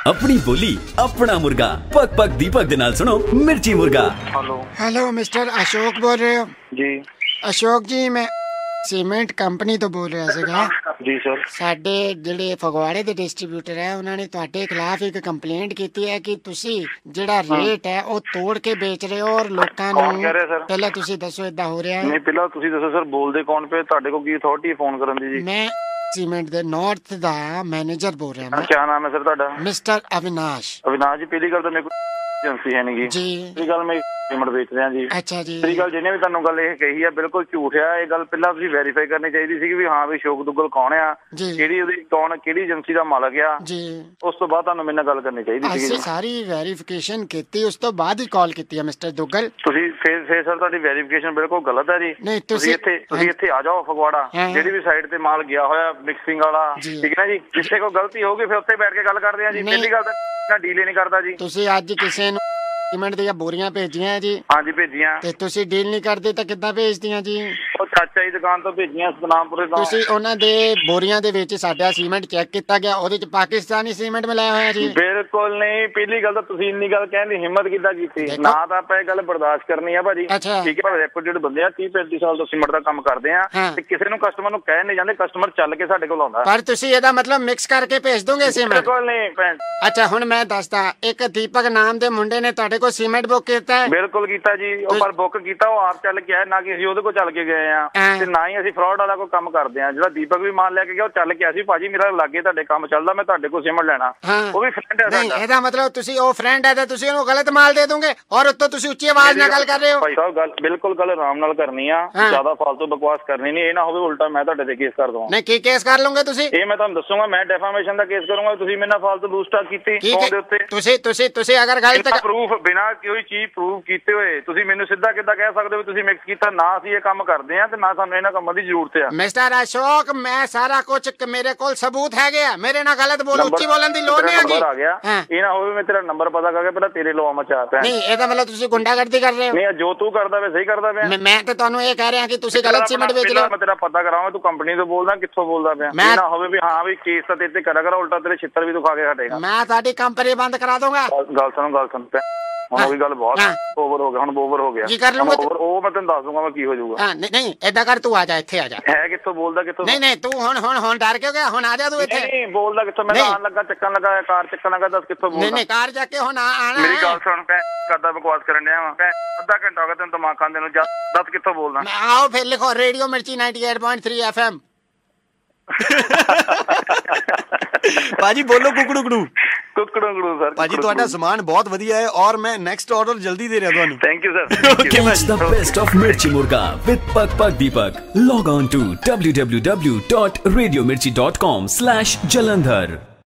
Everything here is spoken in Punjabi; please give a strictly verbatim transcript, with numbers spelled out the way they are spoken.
अपनी बोली अपना मुर्गा पक पक दीपक दे नाल सुनो मिर्ची मुर्गा। हेलो हेलो मिस्टर अशोक बोल रहे हो? जी अशोक जी मैं ਸੀਮੈਂਟ ਕੰਪਨੀ ਤੋਂ ਬੋਲ ਰਿਹਾ ਸੀਗਾ। ਜੀ ਸਰ। ਸਾਡੇ ਜਿਹੜੇ ਫਗਵਾੜੇ ਦੇ ਡਿਸਟ੍ਰੀਬਿਊਟਰ ਹੈ ਉਹਨਾਂ ਨੇ ਤੁਹਾਡੇ ਖਿਲਾਫ ਇੱਕ ਕੰਪਲੇਂਟ ਕੀਤੀ ਹੈ ਕਿ ਤੁਸੀਂ ਜਿਹੜਾ ਰੇਟ ਹੈ ਉਹ ਤੋੜ ਕੇ ਵੇਚ ਰਹੇ ਹੋ ਔਰ ਲੋਕਾਂ ਨੂੰ। ਕੌਣ ਕਹਿ ਰਿਹਾ ਸਰ? ਪਹਿਲਾਂ ਤੁਸੀਂ ਦੱਸੋ ਇਦਾਂ ਹੋ ਰਿਹਾ ਹੈ? ਨਹੀਂ ਪਹਿਲਾਂ ਤੁਸੀਂ ਦੱਸੋ ਸਰ, ਬੋਲਦੇ ਕੌਣ ਪਏ? ਤੁਹਾਡੇ ਕੋਲ ਕੀ ਅਥਾਰਟੀ ਫੋਨ ਕਰਨ ਦੀ ਜੀ? ਮੈਂ ਸੀਮੈਂਟ ਦੇ ਨਾਰਥ ਦਾ ਮੈਨੇਜਰ ਬੋਲ ਰਿਹਾ ਮੈਂ। ਕੀ ਨਾਮ ਹੈ ਸਰ ਤੁਹਾਡਾ? ਮਿਸਟਰ ਅਵਿਨਾਸ਼। ਅਵਿਨਾਸ਼ ਜੀ, ਪਹਿਲੀ ਗੱਲ ਤਾਂ ਮੇਰੇ ਕੋਲ ਏਜੰਸੀ ਹੈ ਨਹੀਂ ਜੀ। ਪਹਿਲੀ ਗੱਲ ਮੈਂ ਪੇਮੈਂਟ ਵੇਚ ਰਿਹਾ ਜੀ। ਅੱਛਾ ਜੀ। ਤੇਰੀ ਗੱਲ ਜਿਹਨੇ ਵੀ ਤੁਹਾਨੂੰ ਗੱਲ ਇਹ ਕਹੀ ਆ ਬਿਲਕੁਲ ਝੂਠ ਆ। ਇਹ ਗੱਲ ਪਹਿਲਾਂ ਤੁਸੀਂ ਵੈਰੀਫਾਈ ਕਰਨੀ ਚਾਹੀਦੀ ਸੀ ਵੀ ਹਾਂ ਵੀ ਅਸ਼ੋਕ ਦੁੱਗਲ ਕੌਣ ਆ, ਕਿਹੜੀ ਉਹਦੀ ਕੌਣ ਕਿਹੜੀ ਏਜੰਸੀ ਦਾ ਮਾਲਕ ਆ ਜੀ। ਉਸ ਤੋਂ ਬਾਅਦ ਤੁਹਾਨੂੰ ਮੇਰੇ ਨਾਲ ਗੱਲ ਕਰਨੀ ਚਾਹੀਦੀ ਸੀ। ਅਸੀਂ ਸਾਰੀ ਵੈਰੀਫਿਕੇਸ਼ਨ ਕੀਤੀ, ਉਸ ਤੋਂ ਬਾਅਦ ਹੀ ਕਾਲ ਕੀਤੀ ਹੈ ਮਿਸਟਰ ਦੁੱਗਲ। ਤੁਸੀਂ ਫੇਰ ਫੇਰ ਸਰ ਤੁਹਾਡੀ ਵੈਰੀਫਿਕੇਸ਼ਨ ਬਿਲਕੁਲ ਗਲਤ ਹੈ ਜੀ। ਨਹੀਂ ਤੁਸੀਂ ਇੱਥੇ ਤੁਸੀਂ ਇੱਥੇ ਆ ਜਾਓ ਫਗਵਾੜਾ, ਜਿਹੜੀ ਵੀ ਸਾਈਡ ਤੇ ਮਾਲ ਗਿਆ ਹੋਇਆ ਮਿਕਸਿੰਗ ਵਾਲਾ, ਠੀਕ ਹੈ ਨਾ ਜੀ। ਜਿੱਥੇ ਕੋਈ ਗਲਤੀ ਹੋਊਗੀ ਫਿਰ ਉੱਥੇ ਬੈਠ ਕੇ ਗੱਲ ਕਰਦੇ ਆ ਜੀ। ਪਹਿਲੀ ਗੱਲ ਤਾਂ ਡੀਲ ਨਹੀਂ ਕਰਦਾ ਜੀ। ਤੁਸੀਂ ਅੱਜ ਕਿਸੇ ਨੂੰ ਸੀਮੈਂਟ ਦੀਆਂ ਬੋਰੀਆਂ ਭੇਜੀਆਂ ਜੀ? ਹਾਂਜੀ ਭੇਜੀਆਂ। ਤੇ ਤੁਸੀਂ ਡੀਲ ਨਹੀਂ ਕਰਦੇ ਤਾਂ ਕਿੱਦਾਂ ਭੇਜਦੀਆਂ ਜੀ? ਉਹ ਚਾਚਾ ਜੀ ਦੁਕਾਨ ਤੋਂ ਭੇਜੀਆਂ ਸਤਨਾਮਪੁਰੇ ਤੋਂ। ਤੁਸੀਂ ਉਹਨਾਂ ਦੇ ਬੋਰੀਆਂ ਦੇ ਵਿੱਚ ਸਾਡਾ ਸੀਮੈਂਟ ਚੈੱਕ ਕੀਤਾ ਗਿਆ, ਉਹਦੇ ਚ ਪਾਕਿਸਤਾਨੀ ਸੀਮੈਂਟ ਮਿਲਾਇਆ ਹੋਇਆ ਜੀ? ਬਿਲਕੁਲ ਨਹੀਂ। ਪਹਿਲੀ ਗੱਲ ਤਾਂ ਤੁਸੀਂ ਇੰਨੀ ਗੱਲ ਕਹਿਣ ਦੀ ਹਿੰਮਤ ਕਿੱਦਾਂ ਕੀਤੀ? ਨਾ ਤਾਂ ਆਪਾਂ ਇਹ ਗੱਲ ਬਰਦਾਸ਼ਤ ਕਰਨੀ ਆ ਭਾਜੀ, ਠੀਕ ਹੈ। ਰੈਪੂਟੇਡ ਬੰਦੇ ਆ, ਤੀਹ ਪੈਂਤੀ ਸਾਲ ਤੋਂ ਸੀਮੈਂਟ ਦਾ ਕੰਮ ਕਰਦੇ ਆ ਤੇ ਕਿਸੇ ਨੂੰ ਕਸਟਮਰ ਨੂੰ ਕਹਿ ਨਹੀਂ ਜਾਂਦੇ, ਕਸਟਮਰ ਚੱਲ ਕੇ ਸਾਡੇ ਕੋਲ ਆਉਂਦਾ। ਪਰ ਤੁਸੀਂ ਇਹਦਾ ਮਤਲਬ ਮਿਕਸ ਕਰਕੇ ਭੇਜ ਦੋਗੇ ਸੀਮੈਂਟ? ਬਿਲਕੁਲ ਨਹੀਂ ਭੈਣ। ਅੱਛਾ ਹੁਣ ਮੈਂ ਦੱਸਦਾ, ਇੱਕ ਦੀਪਕ ਨਾਮ ਦੇ ਮੁੰਡੇ ਨੇ ਤੁਹਾਡੇ ਕੋਲ ਸੀਮੈਂਟ ਬੁੱਕ ਕੀਤਾ ਹੈ? ਬਿਲਕੁਲ ਕੀਤਾ ਜੀ। ਉਹ ਪਰ ਬੁੱਕ ਕੀਤਾ ਉਹ ਆਪ ਚੱਲ ਕੇ ਆਇਆ, ਨਾ ਕਿ ਅਸੀਂ ਉਹਦੇ ਕੋਲ ਚੱਲ ਕੇ ਗਏ ਆ ਤੇ ਨਾ ਹੀ ਅਸੀਂ ਫਰਾਡ ਵਾਲਾ ਕੋਈ ਕੰਮ ਕਰਦੇ ਆ। ਜਿਹੜਾ ਦੀਪਕ ਵੀ ਮਾਲ ਲੈ ਕੇ ਗਿਆ ਉਹ ਚੱਲ ਕੇ ਆਇਆ ਸੀ, ਭਾਜੀ ਮੇਰਾ ਲਾਗੇ ਤੁਹਾਡੇ ਕੰਮ ਚੱਲਦਾ, ਮੈਂ ਤੁਹਾਡੇ ਕੋਲ ਸੀਮੈਂਟ ਲੈਣਾ। ਉਹ ਵੀ ਫਰੈਂਡ ਹੈ ਸਾਡਾ। ਇਹਦਾ ਮਤਲਬ ਤੁਸੀਂ ਉਹ ਫਰੈਂਡ ਹੈ ਤੇ ਤੁਸੀਂ ਉਹਨੂੰ ਗਲਤ ਮਾਲ ਦੇ ਦੋਗੇ ਔਰ ਉੱਤੋਂ ਤੁਸੀਂ ਉੱਚੀ ਆਵਾਜ਼ ਨਾਲ ਗੱਲ ਕਰ ਰਹੇ ਹੋ? ਭਾਈ ਸਾਹਿਬ ਗੱਲ ਬਿਲਕੁਲ ਗੱਲ ਆਰਾਮ ਨਾਲ ਕਰਨੀ ਆ, ਜ਼ਿਆਦਾ ਫਾਲਤੂ ਬਕਵਾਸ ਕਰਨੀ ਨਹੀਂ। ਇਹ ਨਾ ਹੋਵੇ ਉਲਟਾ ਮੈਂ ਤੁਹਾਡੇ ਤੇ ਕੇਸ ਕਰ ਦਵਾਂ। ਨਹੀਂ ਕੀ ਕੇਸ ਕਰ ਲਓਗੇ ਤੁਸੀਂ? ਇਹ ਮੈਂ ਤੁਹਾਨੂੰ ਦੱਸੂਗਾ, ਮੈਂ ਡੈਫਾਮੇਸ਼ਨ ਦਾ ਕੇਸ ਕਰੂੰਗਾ। ਤੁਸੀਂ ਮੇਰੇ ਨਾਲ ਫਾਲਤੂ ਬੂਸਟਅਪ ਕੀਤੀ ਫੋਨ ਦੇ ਉੱਤੇ। ਤੁਸੀਂ ਤੁਸੀਂ ਤੁਸੀਂ ਅਗਰ ਗਲਤ ਪ੍ਰੂਫ ਬਿਨਾਂ ਕੋਈ ਚੀਜ਼ ਪ੍ਰੂਫ ਕੀਤੇ ਹੋਏ ਤੁਸੀਂ ਮੈਨੂੰ ਸਿੱਧਾ ਕਿੱਦਾਂ ਕਹਿ ਸਕਦੇ ਹੋ ਤੁਸੀਂ ਮਿਕਸ ਕੀਤਾ? ਨਾ ਅਸੀਂ ਇਹ ਕੰਮ ਕਰਦੇ ਆ ਤੇ ਨਾ ਸਾਨੂੰ ਇਹਨਾਂ ਕੰਮਾਂ ਦੀ ਜ਼ਰੂਰਤ ਆ। ਮਿਸਟਰ ਅਸ਼ੋਕ ਮੈਂ ਸਾਰਾ ਕੁਝ ਮੇਰੇ ਕੋਲ ਸਬੂਤ ਹੈਗੇ ਆ, ਮੇਰੇ ਨਾਲ ਗਲਤ ਬੋਲੋ, ਉੱਚੀ ਬੋਲਣ ਦੀ ਲੋੜ ਨਹੀਂ ਹੈਗੀ। ਆ ਗਿਆ ਇਹ ਨਾ ਹੋਵੇ ਮੈਂ ਤੇਰਾ ਨੰਬਰ ਪਤਾ ਕਰਕੇ ਪਹਿਲਾਂ ਤੇਰੇ ਲੋ ਆਵਾਂ ਚਾਹ ਪੈ। ਨਹੀਂ ਇਹਦਾ ਮਤਲਬ ਤੁਸੀਂ ਗੁੰਡਾਗਰਦੀ ਕਰ ਰਹੇ ਹੋ? ਨਹੀਂ ਜੋ ਤੂੰ ਕਰਦਾ ਵੇ ਸਹੀ ਕਰਦਾ ਪਿਆ। ਮੈਂ ਤੇ ਤੁਹਾਨੂੰ ਇਹ ਕਹਿ ਰਿਹਾ ਕਿ ਤੁਸੀਂ ਗਲਤ ਸੀਮੈਂਟ ਵੇਚ ਰਹੇ ਹੋ। ਮੈਂ ਤੇਰਾ ਪਤਾ ਕਰਾਵਾਂ ਤੂੰ ਕੰਪਨੀ ਤੋਂ ਬੋਲਦਾ ਕਿੱਥੋਂ ਬੋਲਦਾ ਪਿਆ। ਇਹ ਨਾ ਹੋਵੇ ਵੀ ਹਾਂ ਵੀ ਕੇਸ ਤਾਂ ਤੇਰੇ ਤੇ ਕਰਾ ਕਰਾ ਉਲਟਾ ਤੇਰੇ ਛਿੱਤਰ ਵੀ ਦਿਖਾ ਕੇ ਹਟੇਗਾ। ਮੈਂ ਤੁਹਾਡੀ ਕੰਪਨੀ ਬੰਦ ਕਰਾ ਦੂੰਗਾ। ਗੱਲ ਸੁਣ ਗੱਲ ਸੁਣ ਹੁਣ ਉਹ ਵੀ ਗੱਲ ਬਹੁਤ ਓਵਰ ਹੋ ਗਿਆ, ਹੁਣ ਓਵਰ ਹੋ ਗਿਆ। ਕੀ ਕਰ ਲੂੰਗਾ? ਉਹ ਮੈਂ ਤੈਨੂੰ ਦੱਸ ਦੂੰਗਾ ਮੈਂ ਕੀ ਹੋ ਜਾਊਗਾ। ਨਹੀਂ ਨਹੀਂ ਏਦਾਂ ਕਰ, ਤੂੰ ਆ ਜਾ ਇੱਥੇ ਆ ਜਾ। ਹੈ ਕਿੱਥੋਂ ਬੋਲਦਾ ਕਿੱਥੋਂ? ਨਹੀਂ ਨਹੀਂ ਤੂੰ ਹੁਣ ਹੁਣ ਹੁਣ ਡਰ ਕਿਉਂ ਗਿਆ? ਹੁਣ ਆ ਜਾ ਤੂੰ ਇੱਥੇ। ਨਹੀਂ ਬੋਲਦਾ ਕਿੱਥੋਂ? ਮੈਂ ਆਣ ਲੱਗਾ ਚੱਕਣ ਲੱਗਾ ਕਾਰ ਚੱਕਣ ਲੱਗਾ, ਦੱਸ ਕਿੱਥੋਂ ਬੋਲਦਾ? ਨਹੀਂ ਨਹੀਂ ਕਾਰ ਚੱਕ ਕੇ ਹੁਣ ਆਣਾ। ਮੇਰੀ ਗੱਲ ਸੁਣ ਪੈ ਕਰਦਾ ਬਕਵਾਸ ਕਰਨ ਡਿਆ ਵਾ। ਅੱਧਾ ਘੰਟਾ ਹੋ ਗਿਆ ਤੈਨੂੰ ਦਿਮਾਗ ਖਾਂਦੇ ਨੂੰ, ਦੱਸ ਕਿੱਥੋਂ ਬੋਲਦਾ? ਆਓ ਫਿਰ ਲਿਖੋ radio Mirchi ninety-eight point three F M। ਭਾਜੀ ਬੋਲੋ ਕੁਕੜੂ ਕੁੜੂ। ਕੁਕੜੂ ਕੁੜੂ ਸਰ। ਭਾਜੀ ਤੁਹਾਡਾ ਸਮਾਨ ਬਹੁਤ ਵਧੀਆ ਹੈ ਔਰ ਮੈਂ ਨੈਕਸਟ ਆਰਡਰ ਜਲਦੀ ਦੇ ਰਿਹਾ ਤੁਹਾਨੂੰ। Thank you sir. Catch the best of Mirchi Murga with Pak Pak Deepak. Log on to w w w dot radio mirchi dot com slash Jalandhar.